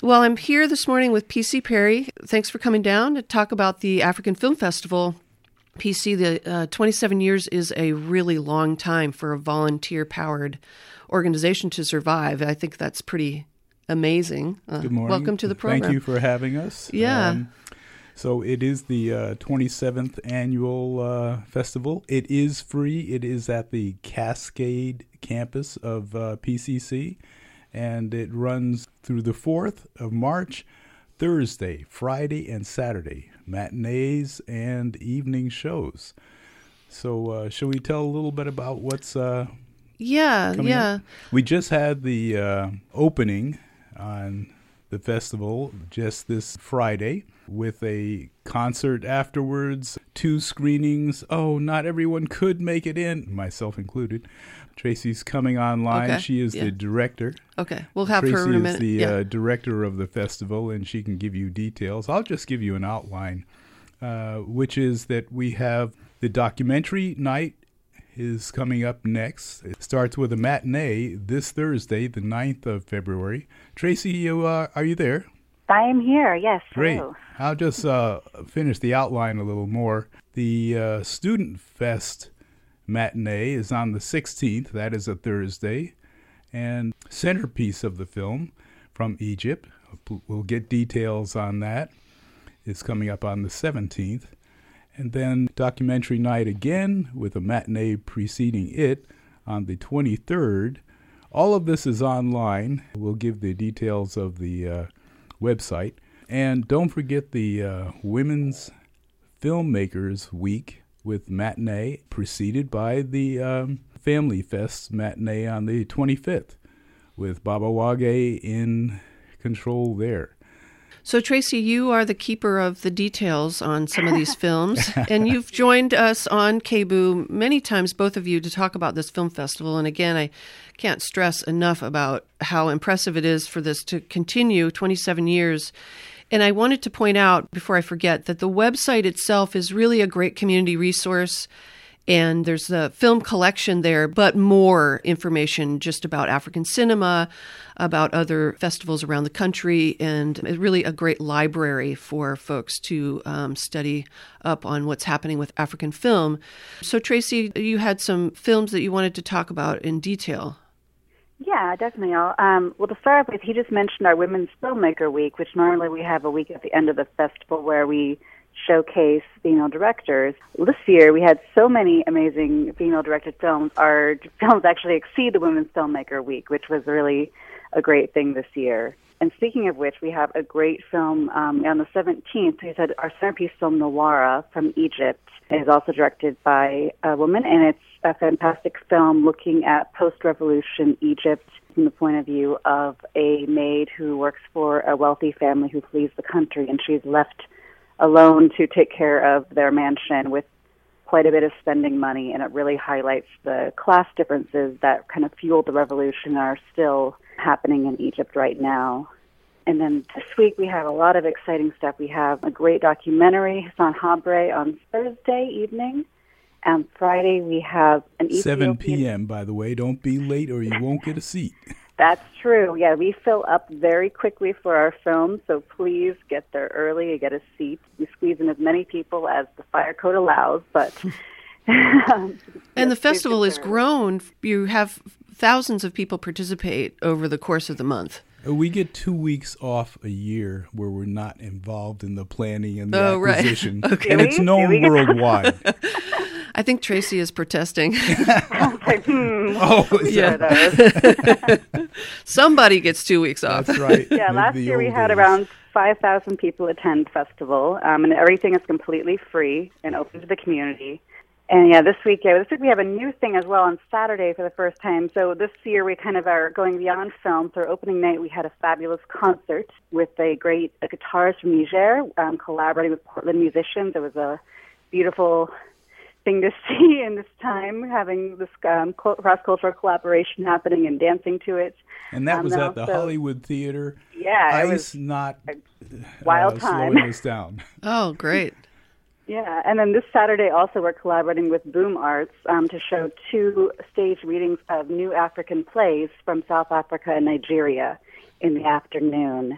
Well, I'm here this morning with PC Perry. Thanks for coming down to talk about the African Film Festival. PC, the 27 years is a really long time for a volunteer-powered organization to survive. I think that's pretty amazing. Good morning. Welcome to the program. Thank you for having us. Yeah. So it is the 27th annual festival. It is free. It is at the Cascade campus of PCC, and it runs through the 4th of March, Thursday, Friday, and Saturday, matinees and evening shows. So shall we tell a little bit about what's coming up? We just had the opening on the festival just this Friday with a concert afterwards, 2 screenings. Oh, not everyone could make it in, myself included. Tracy's coming online. Okay. She is the director. Okay, we'll have Tracy her in a minute. Tracy is the director of the festival, and she can give you details. I'll just give you an outline, which is that we have the documentary night is coming up next. It starts with a matinee this Thursday, the 9th of February. Tracy, are you there? I am here, yes. Great. Hello. I'll just finish the outline a little more. The Student Fest matinee is on the 16th. That is a Thursday. And centerpiece of the film from Egypt, we'll get details on that, is coming up on the 17th. And then documentary night again with a matinee preceding it on the 23rd. All of this is online. We'll give the details of the website. And don't forget the Women's Filmmakers Week with matinee preceded by the Family Fest matinee on the 25th with Baba Wage in control there. So, Tracy, you are the keeper of the details on some of these films, and you've joined us on KBOO many times, both of you, to talk about this film festival. And again, I can't stress enough about how impressive it is for this to continue 27 years. And I wanted to point out, before I forget, that the website itself is really a great community resource. And there's a film collection there, but more information just about African cinema, about other festivals around the country, and really a great library for folks to study up on what's happening with African film. So, Tracy, you had some films that you wanted to talk about in detail. Yeah, definitely. Well, to start with, he just mentioned our Women's Filmmaker Week, which normally we have a week at the end of the festival where we showcase female directors. This year, we had so many amazing female-directed films. Our films actually exceed the Women's Filmmaker Week, which was really a great thing this year. And speaking of which, we have a great film on the 17th. We said our centerpiece film, Nawara, from Egypt, is also directed by a woman, and it's a fantastic film looking at post-revolution Egypt from the point of view of a maid who works for a wealthy family who flees the country, and she's left alone to take care of their mansion with quite a bit of spending money, and it really highlights the class differences that kind of fueled the revolution and are still happening in Egypt right now. And then this week we have a lot of exciting stuff. We have a great documentary, Hassan Habre, on Thursday evening. And Friday we have an Ethiopian... 7 p.m., by the way. Don't be late or you won't get a seat. That's true. Yeah, we fill up very quickly for our films, so please get there early and get a seat. We squeeze in as many people as the fire code allows, but... And the festival is grown. You have thousands of people participate over the course of the month. We get 2 weeks off a year where we're not involved in the planning and the acquisition. Right. Okay. And it's known worldwide. I think Tracy is protesting. Somebody gets 2 weeks off. That's right. Yeah, last year we had around 5,000 people attend festival, and everything is completely free and open to the community. And this week we have a new thing as well on Saturday for the first time. So this year we kind of are going beyond film. So our opening night we had a fabulous concert with a great guitarist from Niger collaborating with Portland musicians. It was a beautiful thing to see in this time, having this cross-cultural collaboration happening and dancing to it. And that was at the Hollywood Theater. Yeah. It was not wild time. Slowing us down. Oh, great. Yeah, and then this Saturday also we're collaborating with Boom Arts to show 2 stage readings of new African plays from South Africa and Nigeria in the afternoon.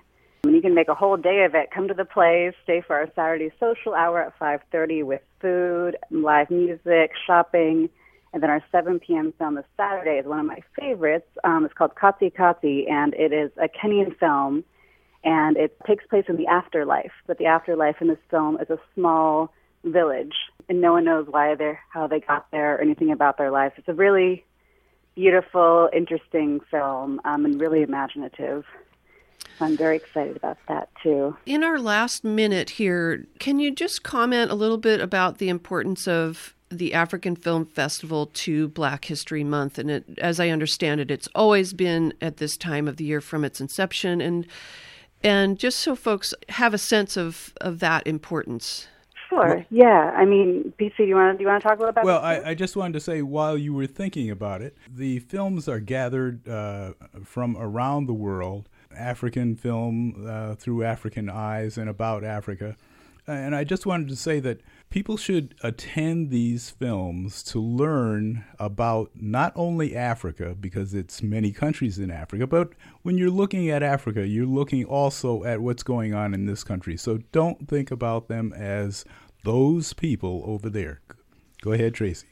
And you can make a whole day of it. Come to the place, stay for our Saturday social hour at 5:30 with food, live music, shopping. And then our 7 p.m. film this Saturday is one of my favorites. It's called Kati Kati, and it is a Kenyan film. And it takes place in the afterlife. But the afterlife in this film is a small village. And no one knows how they got there or anything about their life. It's a really beautiful, interesting film, and really imaginative. I'm very excited about that, too. In our last minute here, can you just comment a little bit about the importance of the African Film Festival to Black History Month? And as I understand it, it's always been at this time of the year from its inception. And just so folks have a sense of that importance. Sure. Yeah. I mean, PC, do you want to talk a little about Well, I just wanted to say, while you were thinking about it, the films are gathered from around the world, African film through African eyes and about Africa. And I just wanted to say that people should attend these films to learn about not only Africa, because it's many countries in Africa, but when you're looking at Africa, you're looking also at what's going on in this country. So don't think about them as those people over there. Go ahead, Tracy.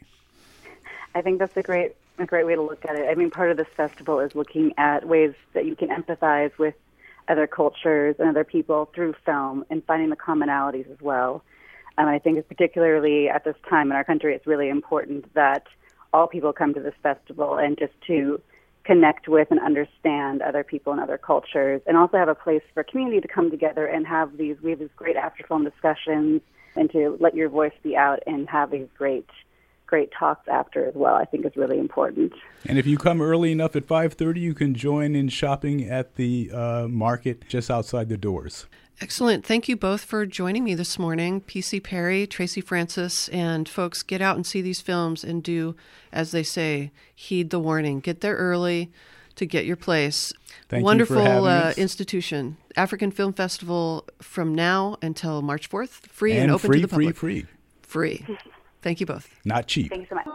I think that's a great way to look at it. I mean, part of this festival is looking at ways that you can empathize with other cultures and other people through film and finding the commonalities as well. I think it's particularly at this time in our country, it's really important that all people come to this festival and just to connect with and understand other people and other cultures, and also have a place for community to come together and have these great after film discussions and to let your voice be out and have these great talks after as well, I think is really important. And if you come early enough at 5:30, you can join in shopping at the market just outside the doors. Excellent. Thank you both for joining me this morning. PC Perry, Tracy Francis, and folks, get out and see these films and do, as they say, heed the warning. Get there early to get your place. Wonderful you for having us. Institution. African Film Festival from now until March 4th. Free and open to the public. Free. Thank you both. Not cheap. Thank you so much.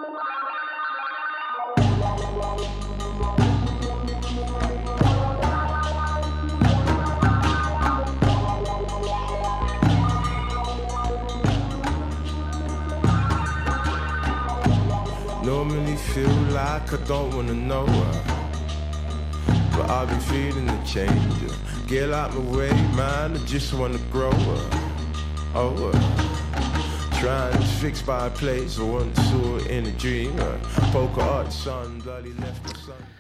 Normally feel like I don't wanna know her, but I've been feeling the change. Get out my way, man, I just wanna grow trying to fix by a place I once saw in a dream. Poker art, son, bloody left the sun.